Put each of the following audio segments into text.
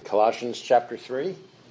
Colossians chapter 3.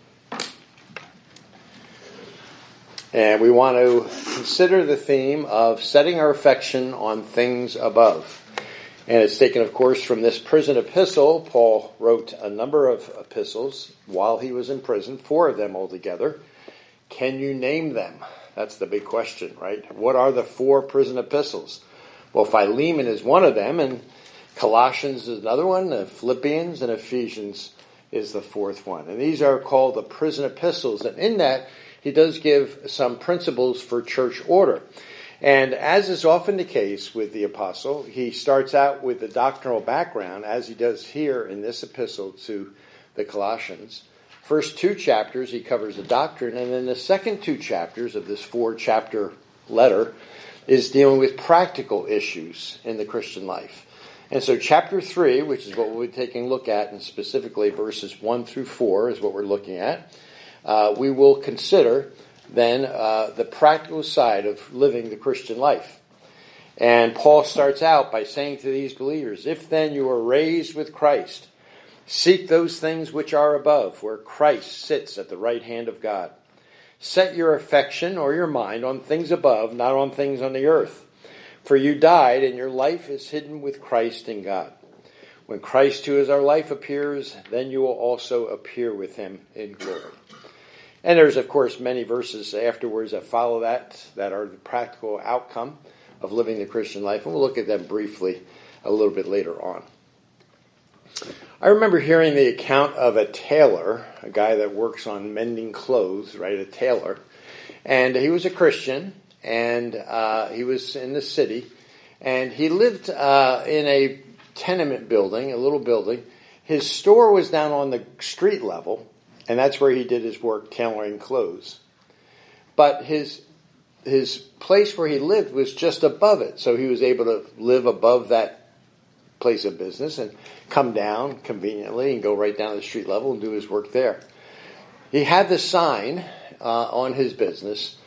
And we want to consider the theme of setting our affection on things above. And it's taken, of course, from this prison epistle. Paul wrote a number of epistles while he was in prison, 4 of them altogether. Can you name them? That's the big question, right? What are the 4 prison epistles? Well, Philemon is one of them, and Colossians is another one, and Philippians and Ephesians is the 4th one. And these are called the prison epistles. And in that, he does give some principles for church order. And as is often the case with the apostle, he starts out with the doctrinal background, as he does here in this epistle to the Colossians. First 2 chapters, he covers the doctrine, and then the second 2 chapters of this 4-chapter letter is dealing with practical issues in the Christian life. And so chapter 3, which is what we'll be taking a look at, and specifically verses 1 through 4 is what we're looking at, we will consider then the practical side of living the Christian life. And Paul starts out by saying to these believers, if then you are raised with Christ, seek those things which are above, where Christ sits at the right hand of God. Set your affection or your mind on things above, not on things on the earth. For you died, and your life is hidden with Christ in God. When Christ, who is our life, appears, then you will also appear with him in glory. And there's, of course, many verses afterwards that follow that are the practical outcome of living the Christian life. And we'll look at them briefly a little bit later on. I remember hearing the account of a tailor, a guy that works on mending clothes, right, a tailor. And he was a Christian, and he was in the city. And he lived in a tenement building, a little building. His store was down on the street level, and that's where he did his work, tailoring clothes. But his place where he lived was just above it, so he was able to live above that place of business and come down conveniently and go right down to the street level and do his work there. He had the sign on his business,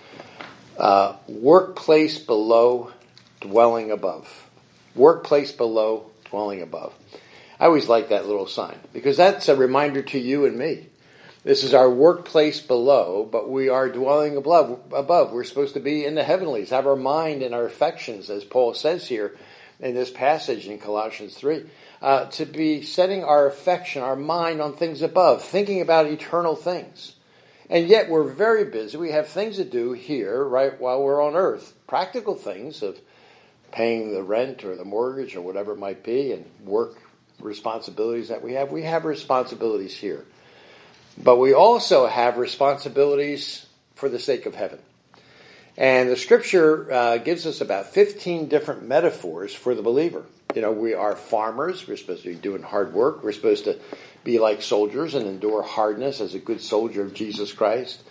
workplace below, dwelling above. Workplace below, dwelling above. I always like that little sign because that's a reminder to you and me. This is our workplace below, but we are dwelling above. We're supposed to be in the heavenlies, have our mind and our affections, as Paul says here in this passage in Colossians 3, to be setting our affection, our mind on things above, thinking about eternal things. And yet we're very busy. We have things to do here, right, while we're on earth. Practical things of paying the rent or the mortgage or whatever it might be, and work responsibilities that we have. We have responsibilities here. But we also have responsibilities for the sake of heaven. And the scripture gives us about 15 different metaphors for the believer. You know, we are farmers. We're supposed to be doing hard work. We're supposed to be like soldiers and endure hardness as a good soldier of Jesus Christ.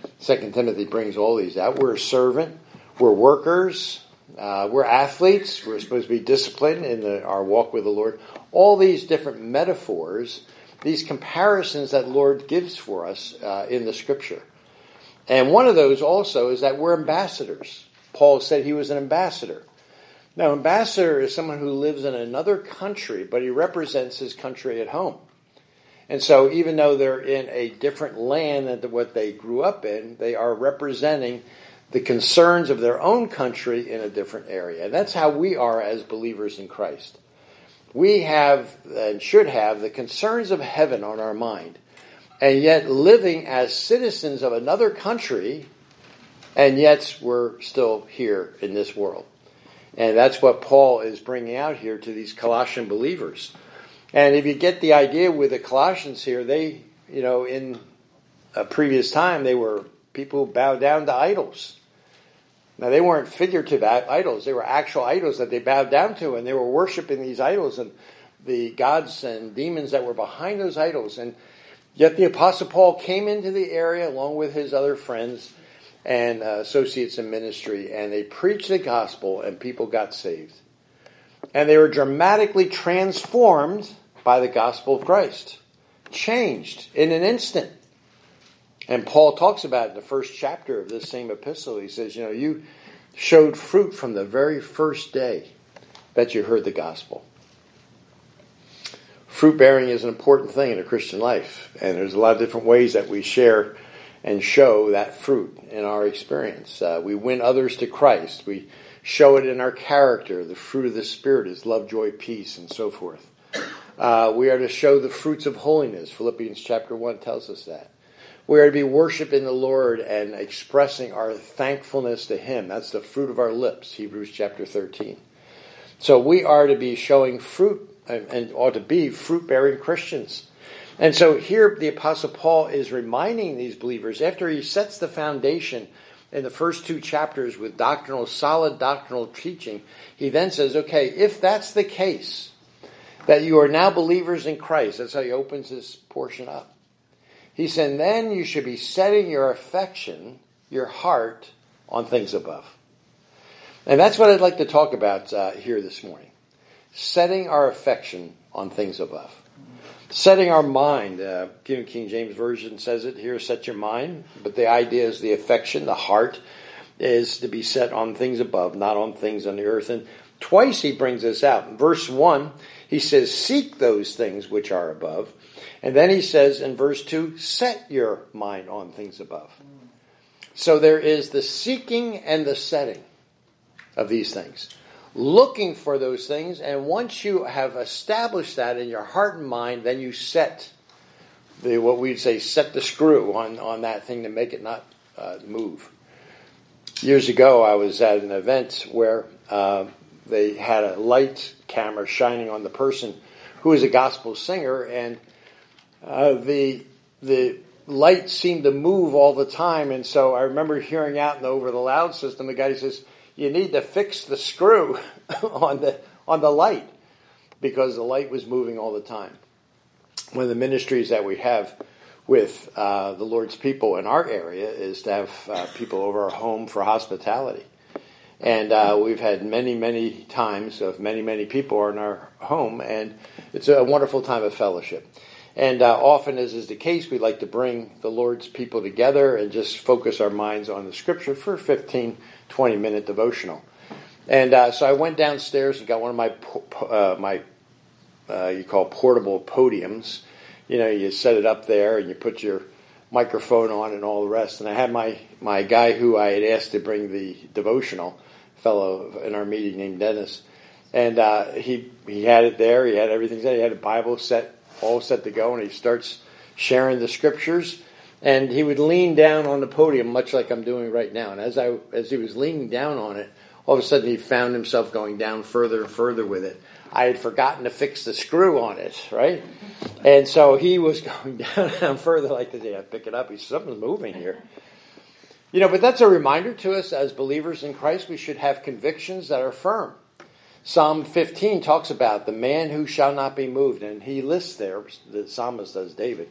2 Timothy brings all these out. We're a servant. We're workers. We're athletes. We're supposed to be disciplined in our walk with the Lord. All these different metaphors, these comparisons that the Lord gives for us in the scripture. And one of those also is that we're ambassadors. Paul said he was an ambassador. Now, ambassador is someone who lives in another country, but he represents his country at home. And so even though they're in a different land than what they grew up in, they are representing the concerns of their own country in a different area. And that's how we are as believers in Christ. We have and should have the concerns of heaven on our mind, and yet living as citizens of another country, and yet we're still here in this world. And that's what Paul is bringing out here to these Colossian believers. And if you get the idea with the Colossians here, they, in a previous time, they were people who bowed down to idols. Now, they weren't figurative idols. They were actual idols that they bowed down to, and they were worshiping these idols and the gods and demons that were behind those idols. And yet the Apostle Paul came into the area along with his other friends and associates in ministry, and they preached the gospel, and people got saved. And they were dramatically transformed by the gospel of Christ. Changed in an instant. And Paul talks about it in the first chapter of this same epistle. He says, you showed fruit from the very first day that you heard the gospel. Fruit bearing is an important thing in a Christian life, and there's a lot of different ways that we share and show that fruit in our experience. We win others to Christ. We show it in our character. The fruit of the Spirit is love, joy, peace, and so forth. We are to show the fruits of holiness. Philippians chapter 1 tells us that. We are to be worshiping the Lord and expressing our thankfulness to Him. That's the fruit of our lips, Hebrews chapter 13. So we are to be showing fruit and ought to be fruit-bearing Christians. And so here the Apostle Paul is reminding these believers, after he sets the foundation in the first 2 chapters with solid doctrinal teaching, he then says, okay, if that's the case, that you are now believers in Christ, that's how he opens this portion up. He said, then you should be setting your affection, your heart, on things above. And that's what I'd like to talk about here this morning. Setting our affection on things above. Setting our mind. King James Version says it here, set your mind. But the idea is the affection, the heart, is to be set on things above, not on things on the earth. And twice he brings this out. In verse 1, he says, seek those things which are above. And then he says in verse 2, set your mind on things above. So there is the seeking and the setting of these things. Looking for those things, and once you have established that in your heart and mind, then you set what we'd say, set the screw on that thing to make it not move. Years ago, I was at an event where they had a light camera shining on the person who is a gospel singer, and the light seemed to move all the time. And so I remember hearing out over the loud system, the guy says, you need to fix the screw on the light, because the light was moving all the time. One of the ministries that we have with the Lord's people in our area is to have people over our home for hospitality. And we've had many times of many people in our home, and it's a wonderful time of fellowship. And often, as is the case, we like to bring the Lord's people together and just focus our minds on the Scripture for 15, 20-minute devotional. And so I went downstairs and got one of my you call portable podiums. You know, you set it up there and you put your microphone on and all the rest. And I had my guy who I had asked to bring the devotional, fellow in our meeting named Dennis. And he had it there. He had everything set. He had a Bible all set to go, and he starts sharing the Scriptures. And he would lean down on the podium, much like I'm doing right now. And as he was leaning down on it, all of a sudden he found himself going down further and further with it. I had forgotten to fix the screw on it, right? And so he was going down further like this. I pick it up. He said, something's moving here. You know, but that's a reminder to us as believers in Christ. We should have convictions that are firm. Psalm 15 talks about the man who shall not be moved. And he lists there, the psalmist does, David,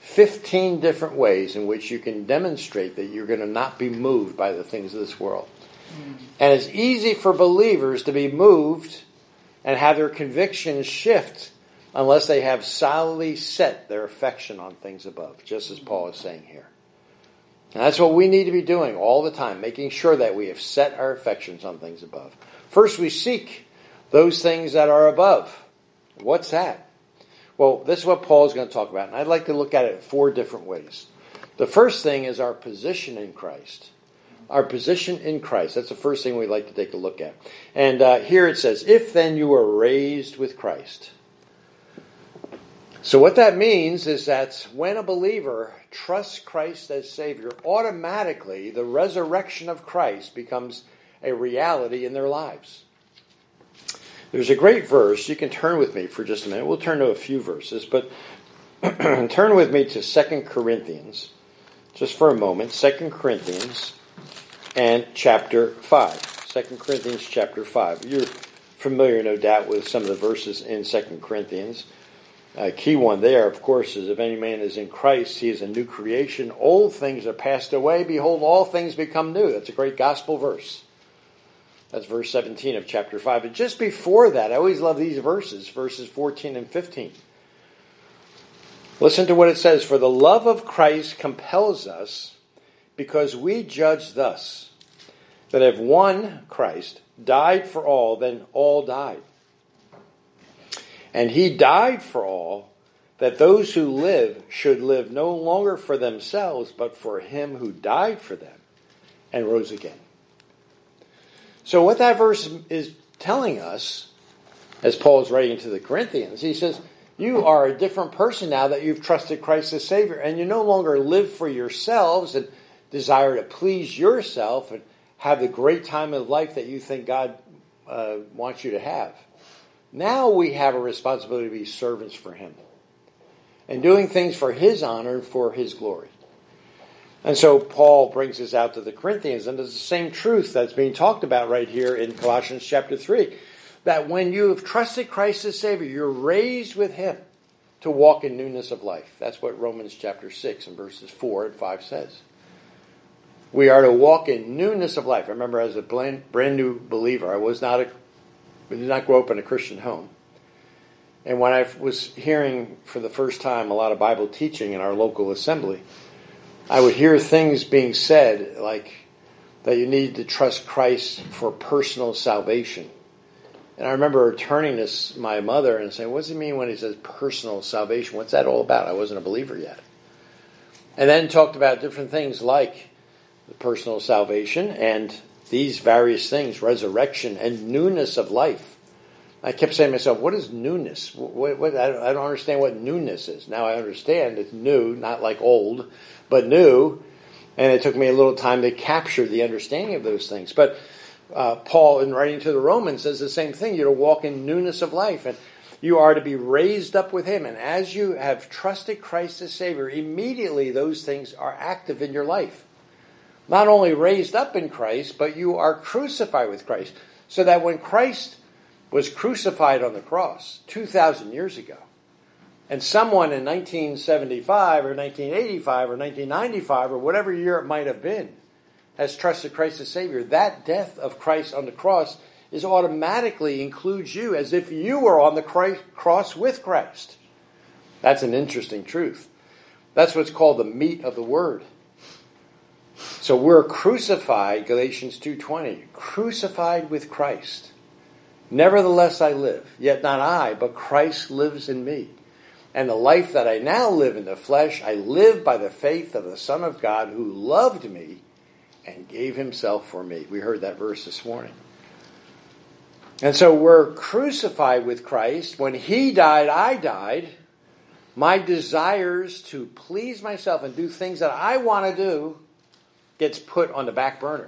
15 different ways in which you can demonstrate that you're going to not be moved by the things of this world. And it's easy for believers to be moved and have their convictions shift unless they have solidly set their affection on things above, just as Paul is saying here. And that's what we need to be doing all the time, making sure that we have set our affections on things above. First, we seek those things that are above. What's that? Well, this is what Paul is going to talk about, and I'd like to look at it 4 different ways. The first thing is our position in Christ. Our position in Christ. That's the first thing we'd like to take a look at. And here it says, if then you were raised with Christ. So what that means is that when a believer trusts Christ as Savior, automatically the resurrection of Christ becomes a reality in their lives. There's a great verse. You can turn with me for just a minute. We'll turn to a few verses, but turn with me to 2 Corinthians, just for a moment. 2 Corinthians and chapter 5. 2 Corinthians chapter 5. You're familiar, no doubt, with some of the verses in 2 Corinthians. A key one there, of course, is if any man is in Christ, he is a new creation. Old things are passed away. Behold, all things become new. That's a great gospel verse. That's verse 17 of chapter 5. And just before that, I always love these verses 14 and 15. Listen to what it says. For the love of Christ compels us, because we judge thus, that if one, Christ, died for all, then all died. And he died for all, that those who live should live no longer for themselves, but for him who died for them and rose again. So what that verse is telling us, as Paul is writing to the Corinthians, he says, you are a different person now that you've trusted Christ as Savior, and you no longer live for yourselves and desire to please yourself and have the great time of life that you think God wants you to have. Now we have a responsibility to be servants for him and doing things for his honor and for his glory. And so Paul brings this out to the Corinthians, and it's the same truth that's being talked about right here in Colossians chapter 3, that when you have trusted Christ as Savior, you're raised with him to walk in newness of life. That's what Romans chapter 6 and verses 4 and 5 says. We are to walk in newness of life. I remember as a brand new believer, I did not grow up in a Christian home. And when I was hearing for the first time a lot of Bible teaching in our local assembly, I would hear things being said like that you need to trust Christ for personal salvation. And I remember turning to my mother and saying, what does he mean when he says personal salvation? What's that all about? I wasn't a believer yet. And then talked about different things like the personal salvation and these various things, resurrection and newness of life. I kept saying to myself, what is newness? I don't understand what newness is. Now I understand it's new, not like old, but new. And it took me a little time to capture the understanding of those things. But Paul, in writing to the Romans, says the same thing. You're to walk in newness of life. And you are to be raised up with him. And as you have trusted Christ as Savior, immediately those things are active in your life. Not only raised up in Christ, but you are crucified with Christ. So that when Christ was crucified on the cross 2,000 years ago, and someone in 1975 or 1985 or 1995 or whatever year it might have been has trusted Christ as Savior, that death of Christ on the cross is automatically includes you as if you were on the cross with Christ. That's an interesting truth. That's what's called the meat of the word. So we're crucified, Galatians 2:20, crucified with Christ. Nevertheless I live, yet not I, but Christ lives in me. And the life that I now live in the flesh, I live by the faith of the Son of God who loved me and gave himself for me. We heard that verse this morning. And so we're crucified with Christ. When he died, I died. My desires to please myself and do things that I want to do gets put on the back burner.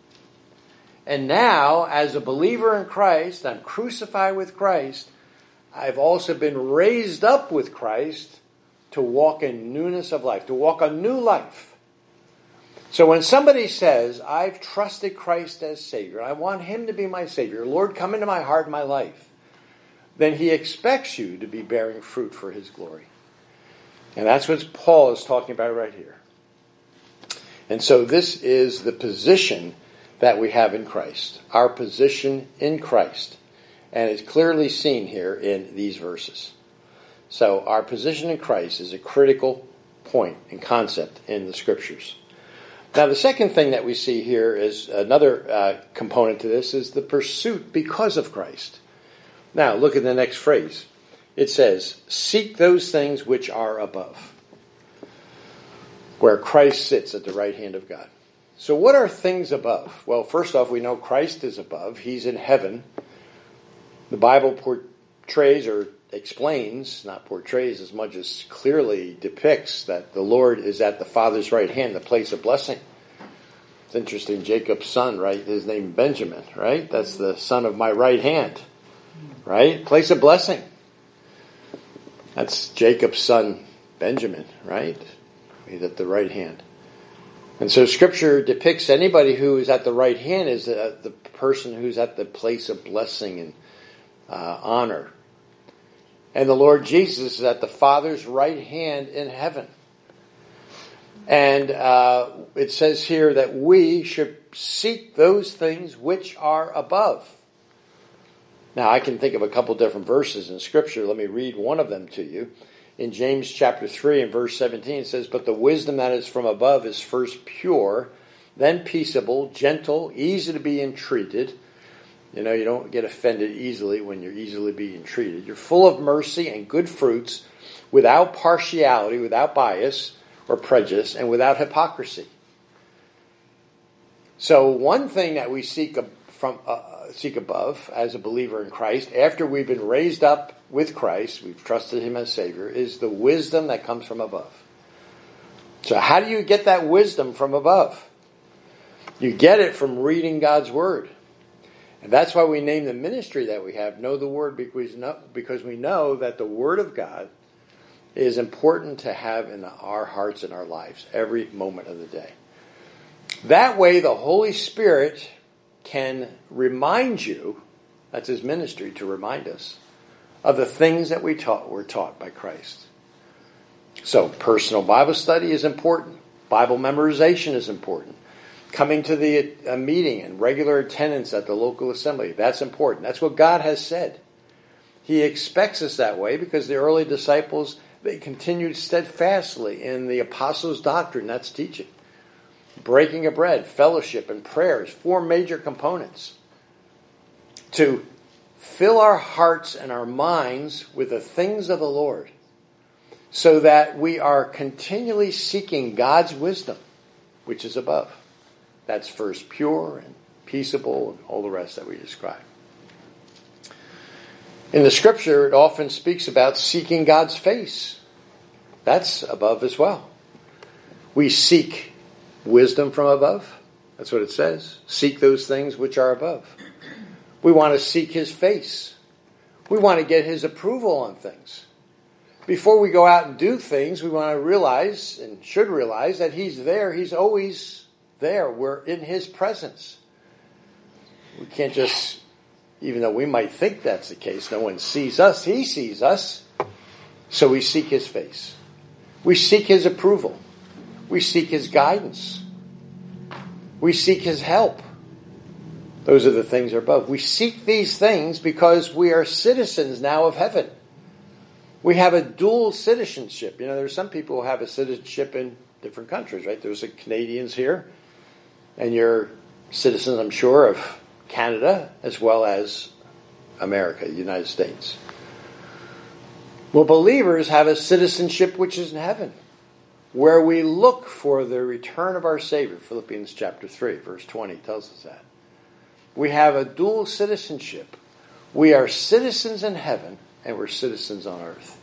And now, as a believer in Christ, I'm crucified with Christ. I've also been raised up with Christ to walk in newness of life, to walk a new life. So when somebody says, I've trusted Christ as Savior, I want him to be my Savior, Lord, come into my heart and my life, then he expects you to be bearing fruit for his glory. And that's what Paul is talking about right here. And so this is the position that we have in Christ, our position in Christ. And it's clearly seen here in these verses. So our position in Christ is a critical point and concept in the Scriptures. Now the second thing that we see here is another component to this is the pursuit because of Christ. Now look at the next phrase. It says, seek those things which are above, where Christ sits at the right hand of God. So what are things above? Well, first off, we know Christ is above. He's in heaven. The Bible portrays or explains, not portrays as much as clearly depicts that the Lord is at the Father's right hand, the place of blessing. It's interesting, Jacob's son, right? His name Benjamin, right? That's the son of my right hand, right? Place of blessing. That's Jacob's son Benjamin, right? He's at the right hand. And so Scripture depicts anybody who is at the right hand as the person who's at the place of blessing and honor. And the Lord Jesus is at the Father's right hand in heaven. And it says here that we should seek those things which are above. Now I can think of a couple different verses in Scripture. Let me read one of them to you. In James chapter 3 and verse 17 it says, but the wisdom that is from above is first pure, then peaceable, gentle, easy to be entreated, You don't get offended easily when you're easily being treated. You're full of mercy and good fruits, without partiality, without bias or prejudice, and without hypocrisy. So one thing that we seek above as a believer in Christ, after we've been raised up with Christ, we've trusted Him as Savior, is the wisdom that comes from above. So how do you get that wisdom from above? You get it from reading God's Word. And that's why we name the ministry that we have, Know the Word, because we know that the Word of God is important to have in our hearts and our lives every moment of the day. That way the Holy Spirit can remind you, that's His ministry, to remind us of the things that we're taught by Christ. So personal Bible study is important. Bible memorization is important. Coming to the meeting and regular attendance at the local assembly, that's important. That's what God has said. He expects us that way because the early disciples, they continued steadfastly in the apostles' doctrine, that's teaching. Breaking of bread, fellowship, and prayers, 4 major components. To fill our hearts and our minds with the things of the Lord, so that we are continually seeking God's wisdom, which is above. That's first pure and peaceable and all the rest that we describe. In the Scripture, it often speaks about seeking God's face. That's above as well. We seek wisdom from above. That's what it says. Seek those things which are above. We want to seek His face. We want to get His approval on things. Before we go out and do things, we want to realize, and should realize, that He's there. He's always there. We're in His presence. We can't just, even though we might think that's the case, no one sees us. He sees us. So we seek His face. We seek His approval. We seek His guidance. We seek His help. Those are the things that are above. We seek these things because we are citizens now of heaven. We have a dual citizenship. There's some people who have a citizenship in different countries, right? There's Canadians here, and you're citizens, I'm sure, of Canada as well as America, the United States. Well, believers have a citizenship which is in heaven, where we look for the return of our Savior. Philippians chapter 3, verse 20 tells us that. We have a dual citizenship. We are citizens in heaven, and we're citizens on earth.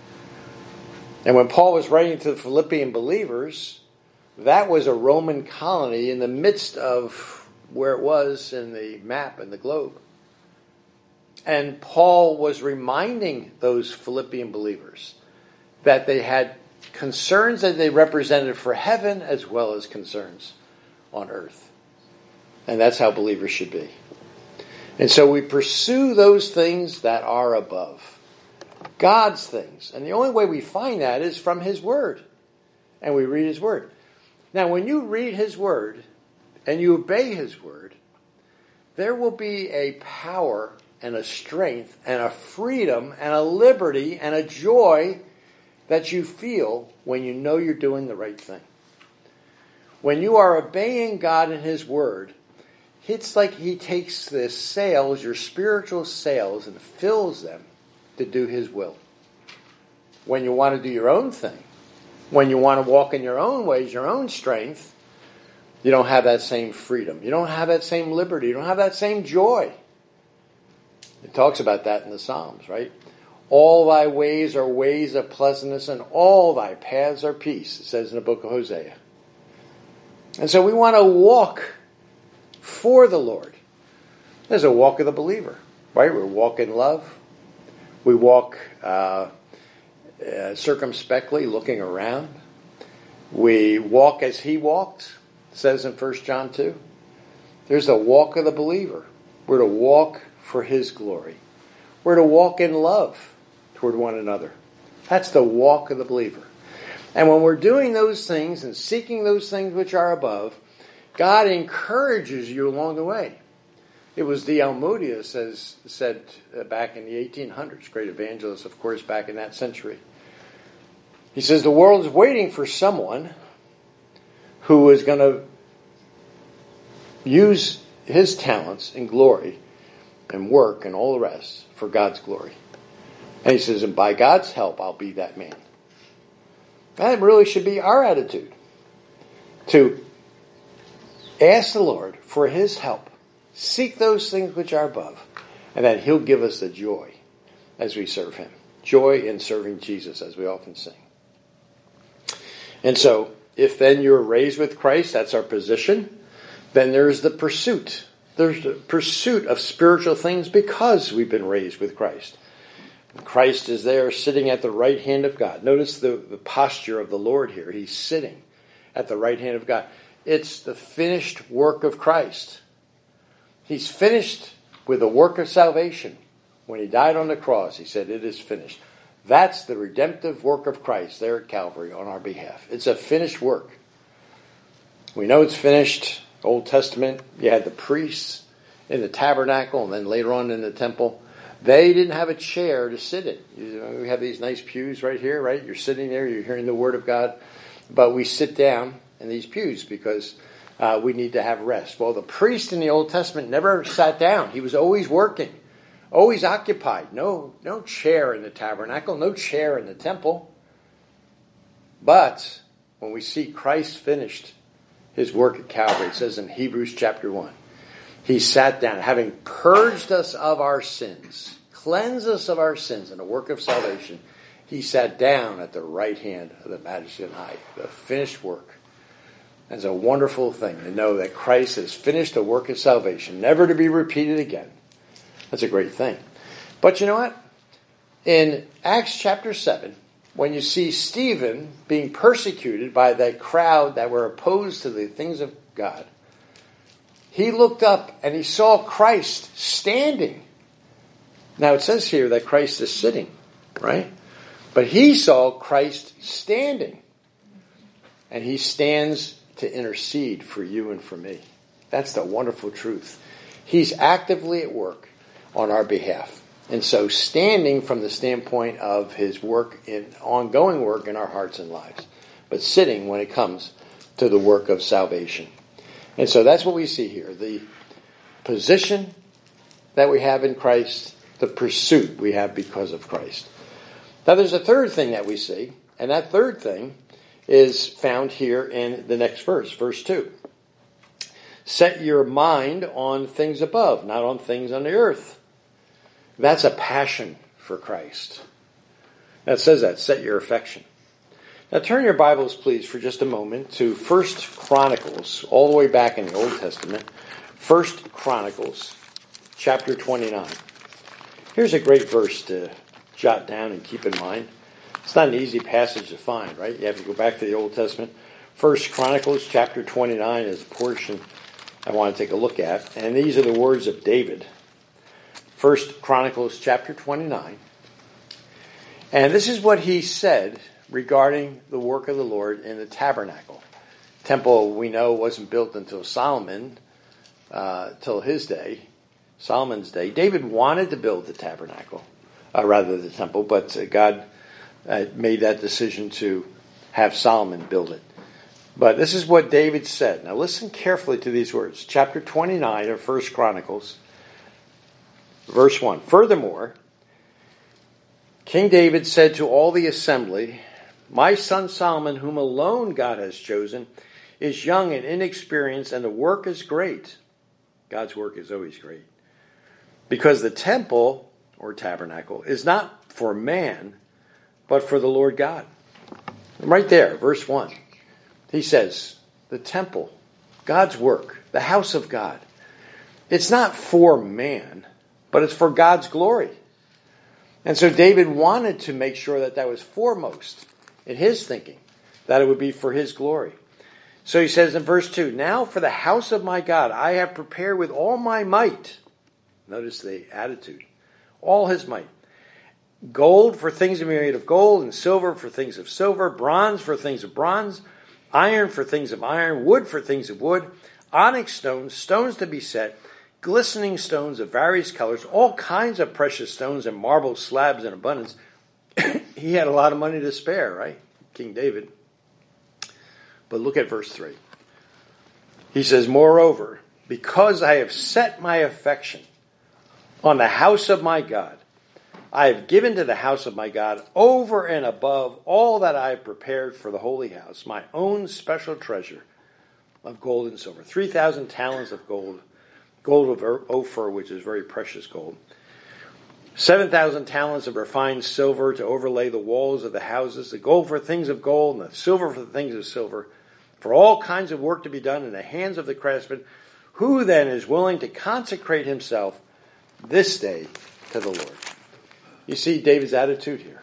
And when Paul was writing to the Philippian believers, that was a Roman colony in the midst of where it was in the map and the globe. And Paul was reminding those Philippian believers that they had concerns that they represented for heaven as well as concerns on earth. And that's how believers should be. And so we pursue those things that are above. God's things. And the only way we find that is from His Word. And we read His Word. Now, when you read His Word and you obey His Word, there will be a power and a strength and a freedom and a liberty and a joy that you feel when you know you're doing the right thing. When you are obeying God and His Word, it's like He takes the sails, your spiritual sails, and fills them to do His will. When you want to do your own thing, when you want to walk in your own ways, your own strength, you don't have that same freedom. You don't have that same liberty. You don't have that same joy. It talks about that in the Psalms, right? All thy ways are ways of pleasantness, and all thy paths are peace, it says in the book of Hosea. And so we want to walk for the Lord. There's a walk of the believer, right? We walk in love. We walk circumspectly, looking around. We walk as He walked, it says in 1 John 2. There's the walk of the believer. We're to walk for His glory. We're to walk in love toward one another. That's the walk of the believer. And when we're doing those things and seeking those things which are above, God encourages you along the way. It was D.L. Moody said back in the 1800s, great evangelist, of course, back in that century. He says, the world is waiting for someone who is going to use his talents in glory and work and all the rest for God's glory. And he says, and by God's help, I'll be that man. That really should be our attitude. To ask the Lord for his help. Seek those things which are above. And that he'll give us the joy as we serve him. Joy in serving Jesus, as we often sing. And so, if then you're raised with Christ, that's our position, then there's the pursuit. There's the pursuit of spiritual things because we've been raised with Christ. Christ is there sitting at the right hand of God. Notice the posture of the Lord here. He's sitting at the right hand of God. It's the finished work of Christ. He's finished with the work of salvation. When he died on the cross, he said, it is finished. That's the redemptive work of Christ there at Calvary on our behalf. It's a finished work. We know it's finished. Old Testament, you had the priests in the tabernacle and then later on in the temple. They didn't have a chair to sit in. We have these nice pews right here, right? You're sitting there, you're hearing the Word of God. But we sit down in these pews because we need to have rest. Well, the priest in the Old Testament never sat down. He was always working, always occupied. No chair in the tabernacle, no chair in the temple. But when we see Christ finished his work at Calvary, it says in Hebrews chapter 1, he sat down, having purged us of our sins, cleansed us of our sins in the work of salvation. He sat down at the right hand of the Majesty on high, the finished work. It's a wonderful thing to know that Christ has finished the work of salvation, never to be repeated again. That's a great thing. But you know what? In Acts chapter 7, when you see Stephen being persecuted by that crowd that were opposed to the things of God, he looked up and he saw Christ standing. Now it says here that Christ is sitting, right? But he saw Christ standing. And he stands to intercede for you and for me. That's the wonderful truth. He's actively at work on our behalf. And so standing from the standpoint of his work, in ongoing work in our hearts and lives. But sitting when it comes to the work of salvation. And so that's what we see here. The position that we have in Christ, the pursuit we have because of Christ. Now there's a third thing that we see, and that third thing is found here in the next verse, verse 2. Set your mind on things above, not on things on the earth. That's a passion for Christ. That says that, set your affection. Now turn your Bibles, please, for just a moment to 1 Chronicles, all the way back in the Old Testament. 1 Chronicles, chapter 29. Here's a great verse to jot down and keep in mind. It's not an easy passage to find, right? You have to go back to the Old Testament. 1 Chronicles, chapter 29 is a portion I want to take a look at. And these are the words of David. 1 Chronicles, chapter 29. And this is what he said regarding the work of the Lord in the tabernacle. Temple, we know, wasn't built until Solomon, till his day, Solomon's day. David wanted to build the tabernacle, rather the temple, but God made that decision to have Solomon build it. But this is what David said. Now listen carefully to these words. Chapter 29 of 1 Chronicles, verse 1. Furthermore, King David said to all the assembly, my son Solomon, whom alone God has chosen, is young and inexperienced, and the work is great. God's work is always great. Because the temple, or tabernacle, is not for man, but for the Lord God. Right there, verse 1. He says, the temple, God's work, the house of God. It's not for man, but it's for God's glory. And so David wanted to make sure that that was foremost in his thinking, that it would be for his glory. So he says in verse 2, now for the house of my God, I have prepared with all my might. Notice the attitude. All his might. Gold for things to be made of gold, and silver for things of silver, bronze for things of bronze, iron for things of iron, wood for things of wood, onyx stones, stones to be set, glistening stones of various colors, all kinds of precious stones and marble slabs in abundance. He had a lot of money to spare, right? King David. But look at verse 3. He says, moreover, because I have set my affection on the house of my God. I have given to the house of my God over and above all that I have prepared for the holy house, my own special treasure of gold and silver. 3,000 talents of gold, gold of Ophir, which is very precious gold. 7,000 talents of refined silver to overlay the walls of the houses, the gold for things of gold and the silver for the things of silver, for all kinds of work to be done in the hands of the craftsman. Who then is willing to consecrate himself this day to the Lord? You see David's attitude here.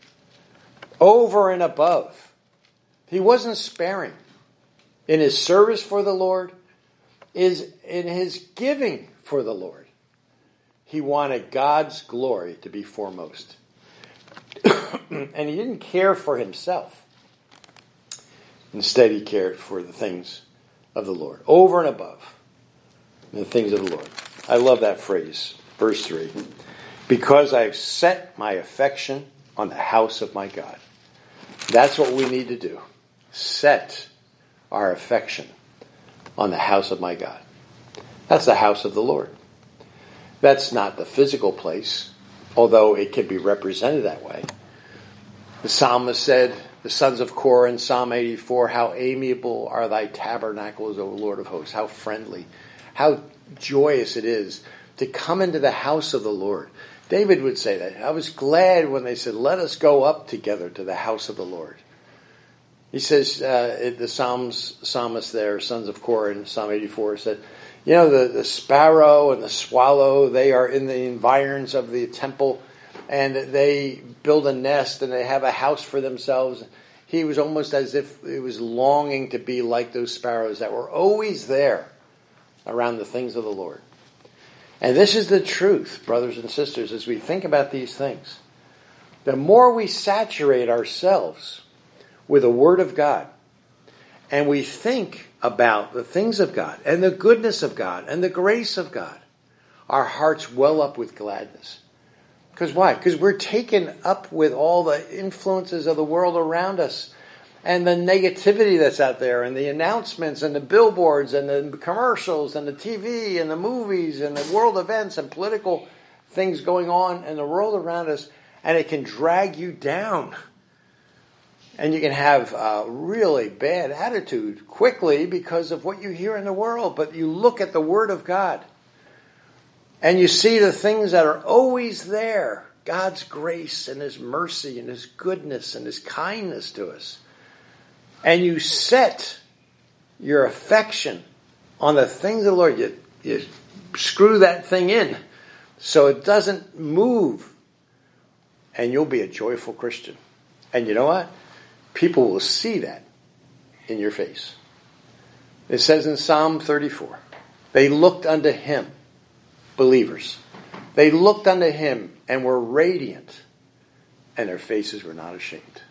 Over and above. He wasn't sparing in his service for the Lord, is in his giving for the Lord. He wanted God's glory to be foremost. And he didn't care for himself. Instead, he cared for the things of the Lord. Over and above the things of the Lord. I love that phrase. Verse 3. Because I have set my affection on the house of my God. That's what we need to do. Set our affection on the house of my God. That's the house of the Lord. That's not the physical place, although it can be represented that way. The psalmist said, the sons of Korah in Psalm 84, how amiable are thy tabernacles, O Lord of hosts. How friendly, how joyous it is to come into the house of the Lord. David would say that. I was glad when they said, let us go up together to the house of the Lord. He says, the psalmist there, sons of Korah in Psalm 84, said, you know, the sparrow and the swallow, they are in the environs of the temple, and they build a nest and they have a house for themselves. He was almost as if he was longing to be like those sparrows that were always there around the things of the Lord. And this is the truth, brothers and sisters, as we think about these things. The more we saturate ourselves with the Word of God, and we think about the things of God, and the goodness of God, and the grace of God, our hearts well up with gladness. Because why? Because we're taken up with all the influences of the world around us, and the negativity that's out there, and the announcements, and the billboards, and the commercials, and the TV, and the movies, and the world events, and political things going on in the world around us, and it can drag you down. And you can have a really bad attitude quickly because of what you hear in the world. But you look at the Word of God, and you see the things that are always there. God's grace and His mercy and His goodness and His kindness to us. And you set your affection on the things of the Lord. You screw that thing in so it doesn't move. And you'll be a joyful Christian. And you know what? People will see that in your face. It says in Psalm 34, they looked unto Him, believers. They looked unto Him and were radiant, and their faces were not ashamed.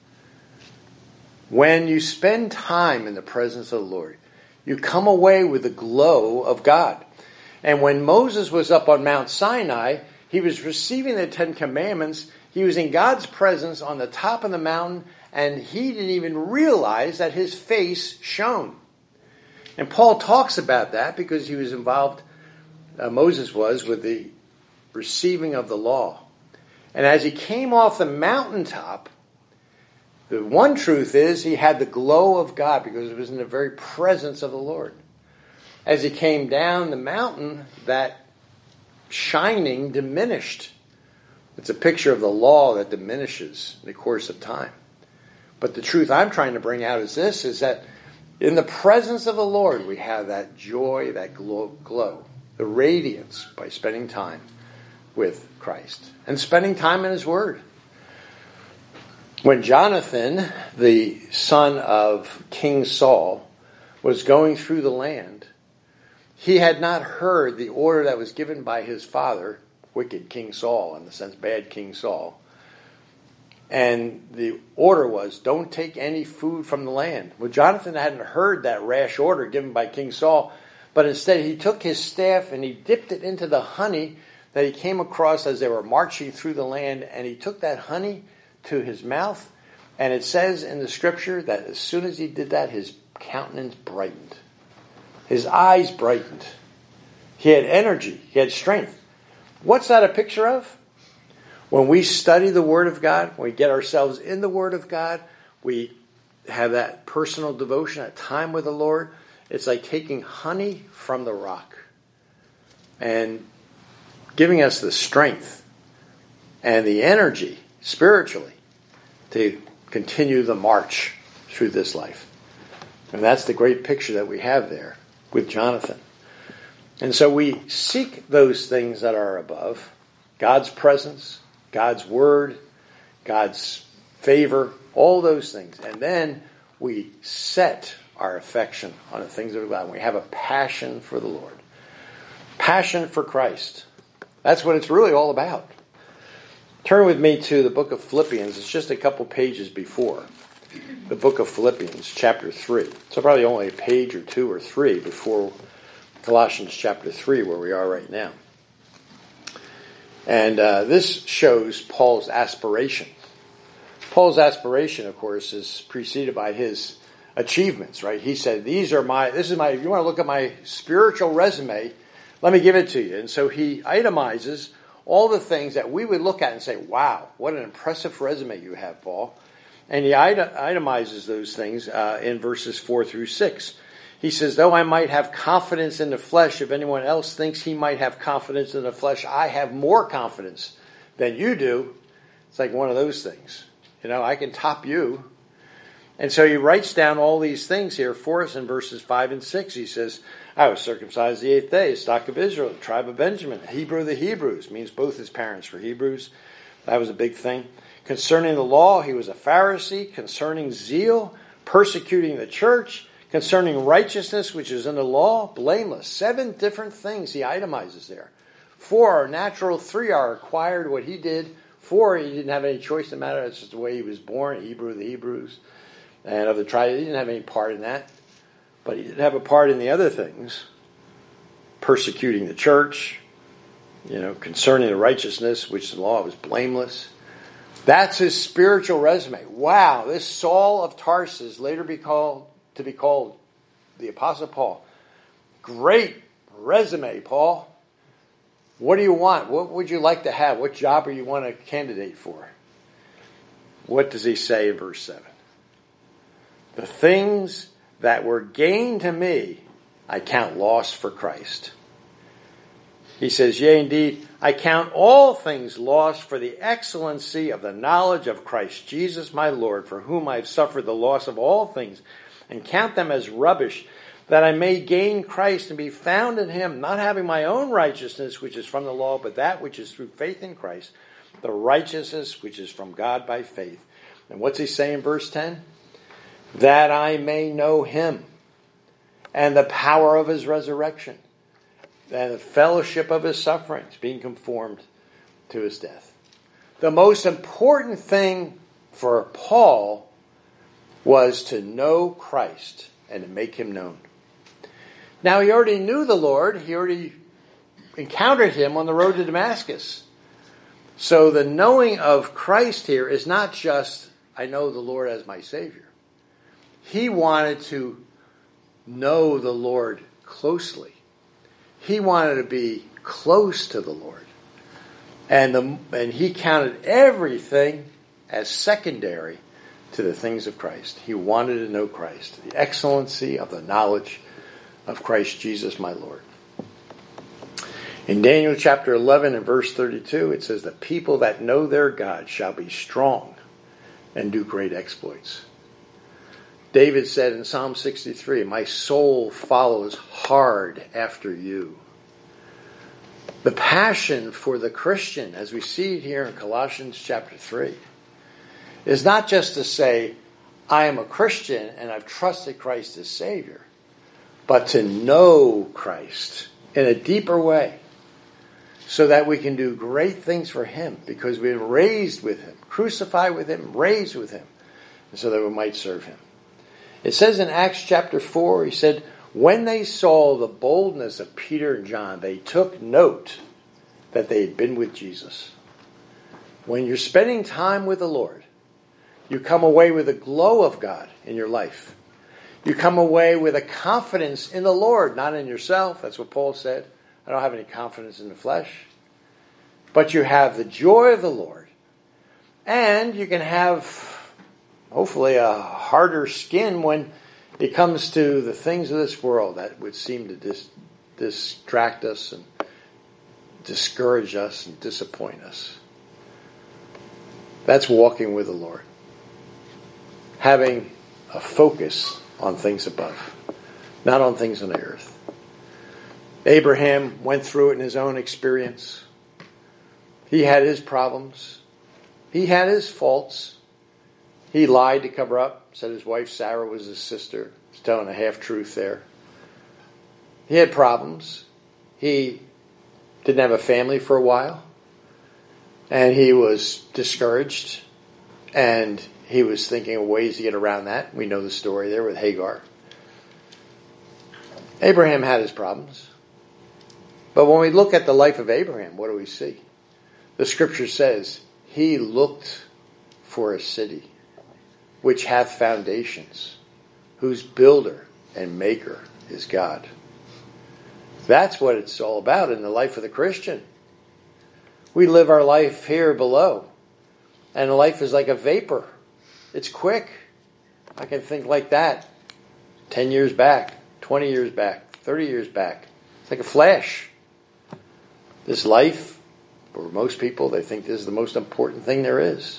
When you spend time in the presence of the Lord, you come away with the glow of God. And when Moses was up on Mount Sinai, he was receiving the 10 Commandments. He was in God's presence on the top of the mountain, and he didn't even realize that his face shone. And Paul talks about that because he was involved, Moses was, with the receiving of the law. And as he came off the mountaintop, the one truth is he had the glow of God because it was in the very presence of the Lord. As he came down the mountain, that shining diminished. It's a picture of the law that diminishes in the course of time. But the truth I'm trying to bring out is this, is that in the presence of the Lord, we have that joy, that glow, the radiance by spending time with Christ and spending time in His Word. When Jonathan, the son of King Saul, was going through the land, he had not heard the order that was given by his father, wicked King Saul, in the sense bad King Saul. And the order was, don't take any food from the land. Well, Jonathan hadn't heard that rash order given by King Saul, but instead he took his staff and he dipped it into the honey that he came across as they were marching through the land, and he took that honey to his mouth, and it says in the scripture that as soon as he did that, his countenance brightened. His eyes brightened. He had energy. He had strength. What's that a picture of? When we study the Word of God, when we get ourselves in the Word of God, we have that personal devotion, that time with the Lord. It's like taking honey from the rock and giving us the strength and the energy spiritually to continue the march through this life. And that's the great picture that we have there with Jonathan. And so we seek those things that are above, God's presence, God's word, God's favor, all those things. And then we set our affection on the things of God. We have a passion for the Lord. Passion for Christ. That's what it's really all about. Turn with me to the book of Philippians. It's just a couple pages before. The book of Philippians, chapter 3. So probably only a page or 2 or 3 before Colossians chapter 3, where we are right now. And this shows Paul's aspiration. Paul's aspiration, of course, is preceded by his achievements, right? He said, if you want to look at my spiritual resume, let me give it to you. And so he itemizes all the things that we would look at and say, wow, what an impressive resume you have, Paul. And he itemizes those things in verses 4 through 6. He says, though I might have confidence in the flesh, if anyone else thinks he might have confidence in the flesh, I have more confidence than you do. It's like one of those things. I can top you. And so he writes down all these things here for us in verses 5 and 6. He says, I was circumcised the 8th day, stock of Israel, the tribe of Benjamin, Hebrew of the Hebrews. Means both his parents were Hebrews. That was a big thing. Concerning the law, he was a Pharisee. Concerning zeal, persecuting the church. Concerning righteousness, which is in the law, blameless. 7 different things he itemizes there. 4 are natural, 3 are acquired, what he did. 4, he didn't have any choice in the matter. That's just the way he was born, Hebrew of the Hebrews. And of the tribe, he didn't have any part in that. But he did have a part in the other things. Persecuting the church, concerning the righteousness, which the law was blameless. That's his spiritual resume. Wow, this Saul of Tarsus, later to be called the Apostle Paul. Great resume, Paul. What do you want? What would you like to have? What job are you want a candidate for? What does he say in verse 7? The things that were gain to me, I count loss for Christ. He says, yea, indeed, I count all things lost for the excellency of the knowledge of Christ Jesus my Lord, for whom I have suffered the loss of all things, and count them as rubbish, that I may gain Christ and be found in him, not having my own righteousness, which is from the law, but that which is through faith in Christ, the righteousness which is from God by faith. And what's he say in verse 10? That I may know him, and the power of his resurrection, and the fellowship of his sufferings, being conformed to his death. The most important thing for Paul was to know Christ and to make him known. Now, he already knew the Lord. He already encountered him on the road to Damascus. So the knowing of Christ here is not just, I know the Lord as my Savior. He wanted to know the Lord closely. He wanted to be close to the Lord. And he counted everything as secondary to the things of Christ. He wanted to know Christ, the excellency of the knowledge of Christ Jesus my Lord. In Daniel chapter 11 and verse 32, it says, the people that know their God shall be strong and do great exploits. David said in Psalm 63, my soul follows hard after you. The passion for the Christian, as we see it here in Colossians chapter 3, is not just to say, I am a Christian and I've trusted Christ as Savior, but to know Christ in a deeper way so that we can do great things for him because we've been raised with him, crucified with him, raised with him, and so that we might serve him. It says in Acts chapter 4, he said, when they saw the boldness of Peter and John, they took note that they had been with Jesus. When you're spending time with the Lord, you come away with a glow of God in your life. You come away with a confidence in the Lord, not in yourself. That's what Paul said. I don't have any confidence in the flesh. but you have the joy of the Lord. And you can have, hopefully, a harder skin when it comes to the things of this world that would seem to distract us and discourage us and disappoint us. That's walking with the Lord. Having a focus on things above, not on things on the earth. Abraham went through it in his own experience. He had his problems. He had his faults. He lied to cover up, said his wife Sarah was his sister. He's telling a half-truth there. He had problems. He didn't have a family for a while. And he was discouraged. And he was thinking of ways to get around that. We know the story there with Hagar. Abraham had his problems. But when we look at the life of Abraham, what do we see? The scripture says, he looked for a city which hath foundations, whose builder and maker is God. That's what it's all about in the life of the Christian. We live our life here below, and life is like a vapor. It's quick. I can think like that 10 years back, 20 years back, 30 years back. It's like a flash. This life, for most people, they think this is the most important thing there is.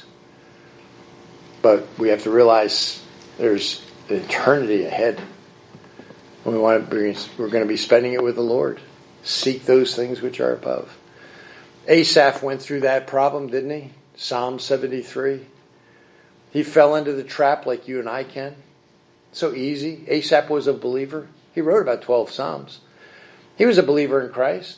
But we have to realize there's an eternity ahead. And we're going to be spending it with the Lord. Seek those things which are above. Asaph went through that problem, didn't he? Psalm 73. He fell into the trap like you and I can. So easy. Asaph was a believer. He wrote about 12 Psalms. He was a believer in Christ.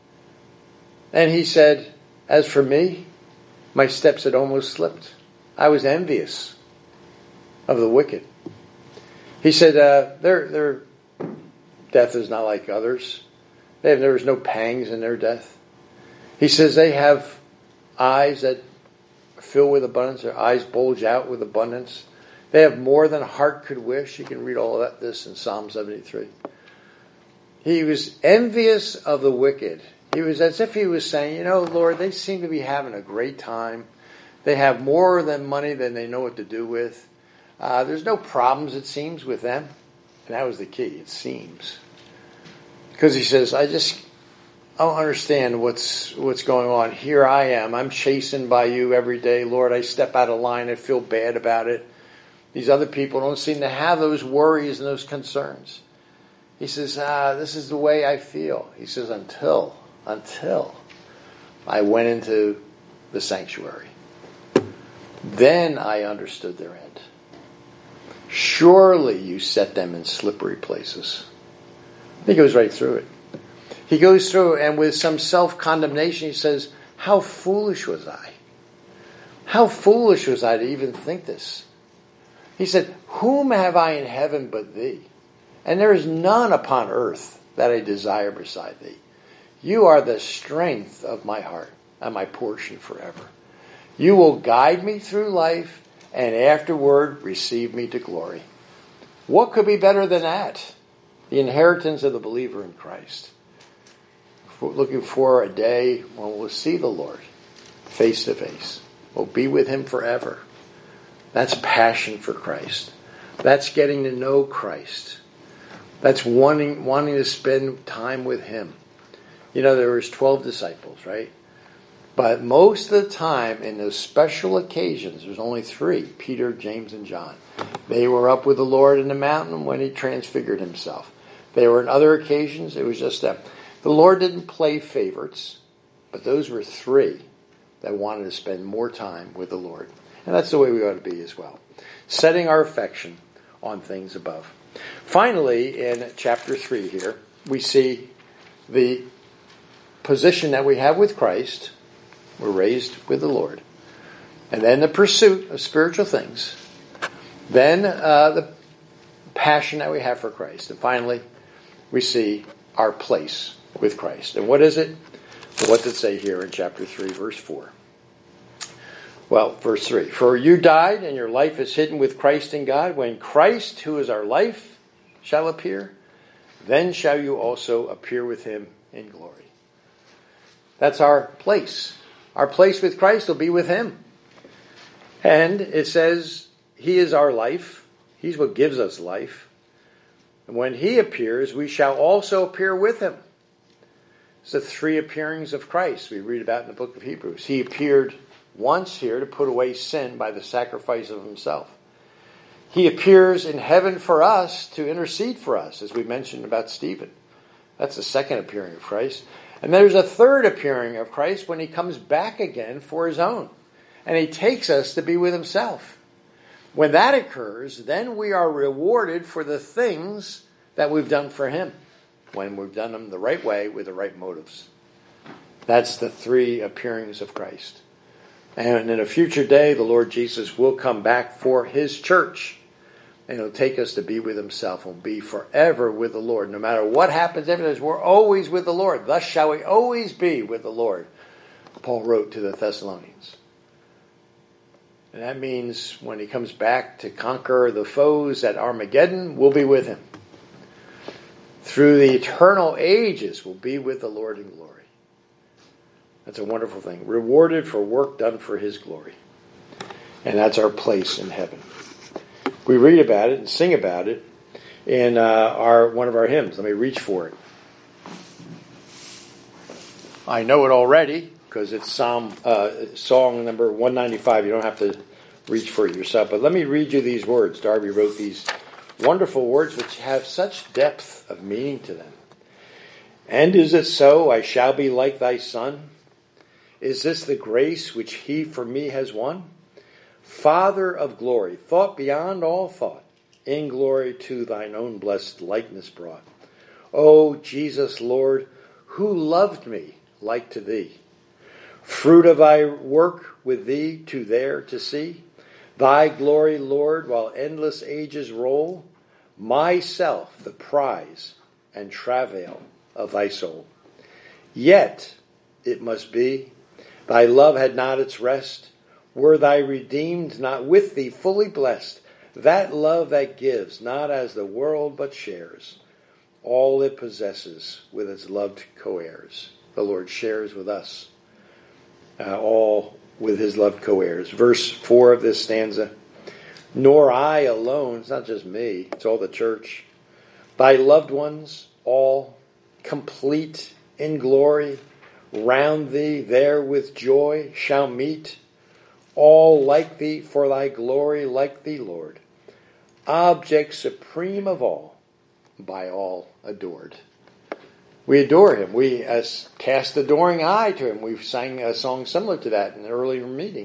And he said, as for me, my steps had almost slipped. I was envious of the wicked. He said, their death is not like others. There was no pangs in their death. He says they have eyes that fill with abundance. Their eyes bulge out with abundance. They have more than a heart could wish. You can read all of this in Psalm 73. He was envious of the wicked. He was as if he was saying, Lord, they seem to be having a great time. They have more than money than they know what to do with. There's no problems, it seems, with them. And that was the key, it seems. Because he says, I don't understand what's going on. Here I am. I'm chastened by you every day. Lord, I step out of line. I feel bad about it. These other people don't seem to have those worries and those concerns. He says, this is the way I feel. He says, until I went into the sanctuary. Then I understood their end. Surely you set them in slippery places. He goes right through it. He goes through and with some self-condemnation he says, how foolish was I? How foolish was I to even think this? He said, whom have I in heaven but thee? And there is none upon earth that I desire beside thee. You are the strength of my heart and my portion forever. You will guide me through life and afterward receive me to glory. What could be better than that? The inheritance of the believer in Christ. We're looking for a day when we'll see the Lord face to face. We'll be with him forever. That's passion for Christ. That's getting to know Christ. That's wanting to spend time with him. There was 12 disciples, right? But most of the time, in those special occasions, there's only 3, Peter, James, and John. They were up with the Lord in the mountain when he transfigured himself. They were in other occasions, it was just them. The Lord didn't play favorites, but those were 3 that wanted to spend more time with the Lord. And that's the way we ought to be as well. Setting our affection on things above. Finally, in chapter 3 here, we see the position that we have with Christ. We're raised with the Lord. And then the pursuit of spiritual things. Then the passion that we have for Christ. And finally, we see our place with Christ. And what is it? What does it say here in chapter 3, verse 4? Well, verse 3. For you died, and your life is hidden with Christ in God. When Christ, who is our life, shall appear, then shall you also appear with him in glory. That's our place Our place with Christ will be with him. And it says he is our life. He's what gives us life. And when he appears, we shall also appear with him. It's the three appearings of Christ we read about in the book of Hebrews. He appeared once here to put away sin by the sacrifice of himself. He appears in heaven for us to intercede for us, as we mentioned about Stephen. That's the second appearing of Christ. And there's a third appearing of Christ when he comes back again for his own. And he takes us to be with himself. When that occurs, then we are rewarded for the things that we've done for him, when we've done them the right way with the right motives. That's the three appearings of Christ. And in a future day, the Lord Jesus will come back for his church. And he'll take us to be with himself. We'll be forever with the Lord. No matter what happens, we're always with the Lord. Thus shall we always be with the Lord, Paul wrote to the Thessalonians. And that means when he comes back to conquer the foes at Armageddon, we'll be with him. Through the eternal ages, we'll be with the Lord in glory. That's a wonderful thing. Rewarded for work done for his glory. And that's our place in heaven. We read about it and sing about it in one of our hymns. Let me reach for it. I know it already because it's song number 195. You don't have to reach for it yourself. But let me read you these words. Darby wrote these wonderful words which have such depth of meaning to them. And is it so, I shall be like thy Son? Is this the grace which he for me has won? Father of glory, thought beyond all thought, in glory to thine own blessed likeness brought. O Jesus, Lord, who loved me like to thee, fruit of thy work with thee to there to see, thy glory, Lord, while endless ages roll, myself the prize and travail of thy soul. Yet, it must be, thy love had not its rest, were thy redeemed not with thee fully blessed, that love that gives, not as the world but shares, all it possesses with its loved co-heirs. The Lord shares with us, all with his loved co-heirs. Verse 4 of this stanza, nor I alone, it's not just me, it's all the church, thy loved ones, all complete in glory, round thee there with joy shall meet, all like thee for thy glory, like thee, Lord, object supreme of all, by all adored. We adore him. We cast adoring eye to him. We've sang a song similar to that in an earlier meeting.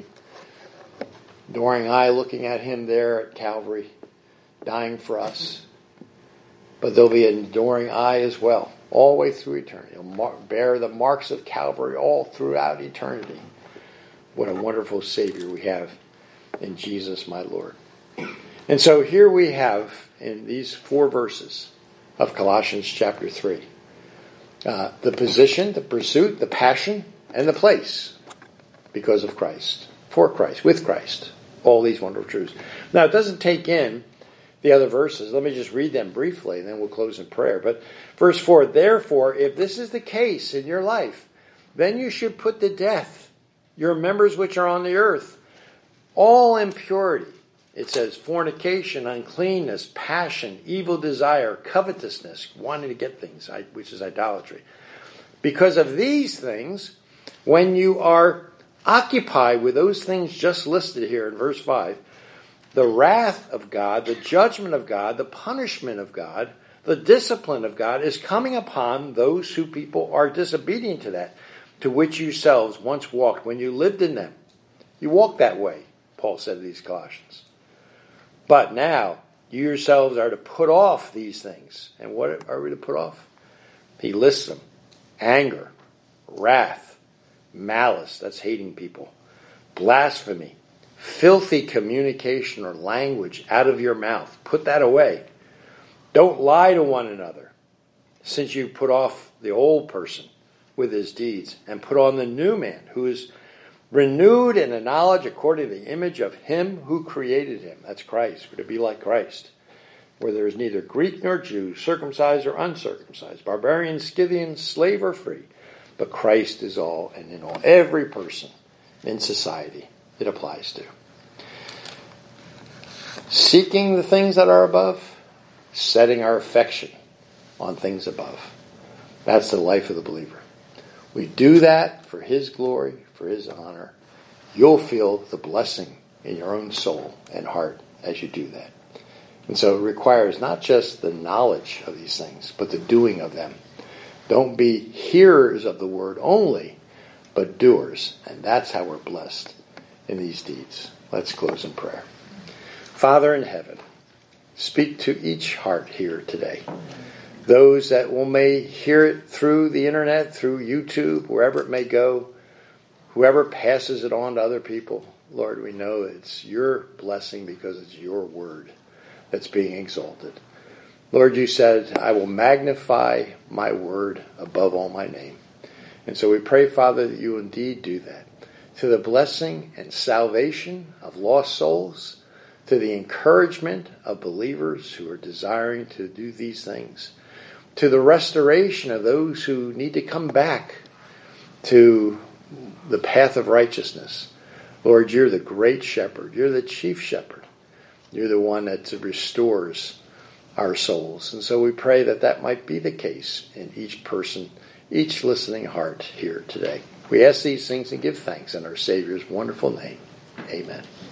Adoring eye, looking at him there at Calvary, dying for us. But there'll be an adoring eye as well, all the way through eternity. He'll bear the marks of Calvary all throughout eternity. What a wonderful Savior we have in Jesus, my Lord. And so here we have, in these 4 verses of Colossians chapter 3, the position, the pursuit, the passion, and the place because of Christ, for Christ, with Christ. All these wonderful truths. Now, it doesn't take in the other verses. Let me just read them briefly, and then we'll close in prayer. But verse 4, therefore, if this is the case in your life, then you should put to death your members which are on the earth, all impurity. It says fornication, uncleanness, passion, evil desire, covetousness, wanting to get things, which is idolatry. Because of these things, when you are occupied with those things just listed here in verse 5, the wrath of God, the judgment of God, the punishment of God, the discipline of God is coming upon those who people are disobedient to that, to which yourselves once walked when you lived in them. You walked that way, Paul said to these Colossians. But now, you yourselves are to put off these things. And what are we to put off? He lists them. Anger, wrath, malice, that's hating people, blasphemy, filthy communication or language out of your mouth. Put that away. Don't lie to one another, since you put off the old person with his deeds, and put on the new man, who is renewed in the knowledge according to the image of him who created him. That's Christ. We're to be like Christ, where there is neither Greek nor Jew, circumcised or uncircumcised, barbarian, Scythian, slave or free. but Christ is all and in all. Every person in society it applies to. Seeking the things that are above, setting our affection on things above. That's the life of the believer. We do that for His glory, for His honor. You'll feel the blessing in your own soul and heart as you do that. And so it requires not just the knowledge of these things, but the doing of them. Don't be hearers of the word only, but doers. And that's how we're blessed in these deeds. Let's close in prayer. Father in heaven, speak to each heart here today. Those that may hear it through the internet, through YouTube, wherever it may go, whoever passes it on to other people, Lord, we know it's your blessing because it's your word that's being exalted. Lord, you said, I will magnify my word above all my name. And so we pray, Father, that you indeed do that. To the blessing and salvation of lost souls, to the encouragement of believers who are desiring to do these things, to the restoration of those who need to come back to the path of righteousness. Lord, you're the great shepherd. You're the chief shepherd. You're the one that restores our souls. And so we pray that that might be the case in each person, each listening heart here today. We ask these things and give thanks in our Savior's wonderful name. Amen.